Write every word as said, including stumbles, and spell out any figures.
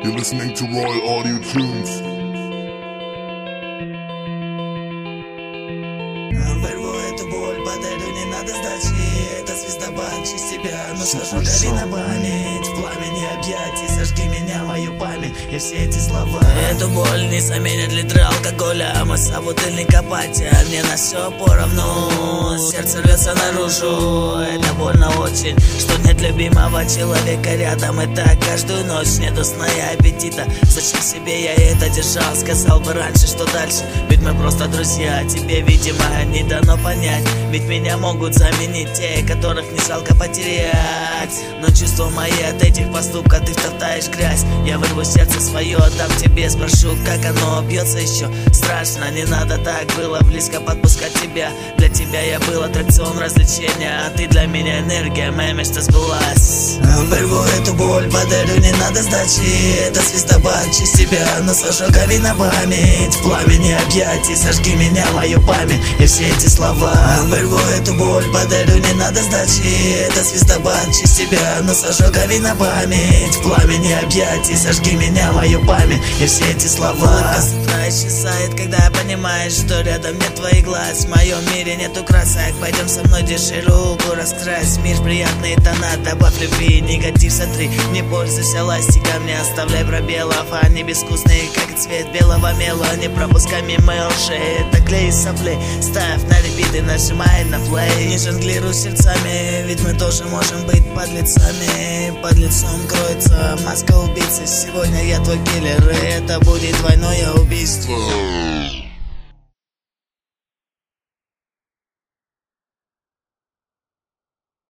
You're listening to Royal Audio Tunes. Вырву эту боль, подарю, не надо сдачи. Это звездобанк, из тебя, но сожжу гори на память. В пламени объятий, сожги меня, мою память и все эти слова. Эту боль не заменит литры алкоголя, а мы собутыльник апатия. Мне на все поровну, сердце рвется наружу. Это больно очень, что нет любимого человека рядом. И так каждую ночь нету сна и аппетита. Зачем себе я это держал, сказал бы раньше, что дальше. Ведь мы просто друзья, тебе, видимо, не дано понять. Ведь меня могут заменить те, которых не жалко потерять. Но чувства мои от этих поступков ты втоптаешь грязь. Я вырву сердце свое, отдам тебе, спрошу, как оно бьется еще. Страшно, не надо так, было близко подпускать тебя. Для тебя я был аттракцион развлечения, а ты для меня энергия, моя мечта сбылась. Вырву эту боль, подарю, не надо сдачи. Это звездобанк, через тебя, но с ожогами на память. В пламени объятий, сожги меня, мою память и все эти слова. Вырву эту боль, подарю, не надо сдачи. Это звездобанк, через тебя, но с ожогами на память. В пламени объятий, сожги меня, мою память и все эти слова. Утро исчезает, когда понимаешь, что рядом нет твоих глаз. В моем мире нету красок, пойдем со мной, держи руку, раскрась. Мир приятные тона, добавь любви, негатив сотри. Не пользуйся ластиком, не оставляй пробелов. Они безвкусные, как цвет белого мела. Не пропускай мимо уши, это клей из соплей. Ставь на репит и нажимай на плей. Не жонглируй сердцами, ведь мы тоже можем быть подлецами. Под лицом кроется маска убийцы. Сегодня я твой киллер, и это будет двойное убийство.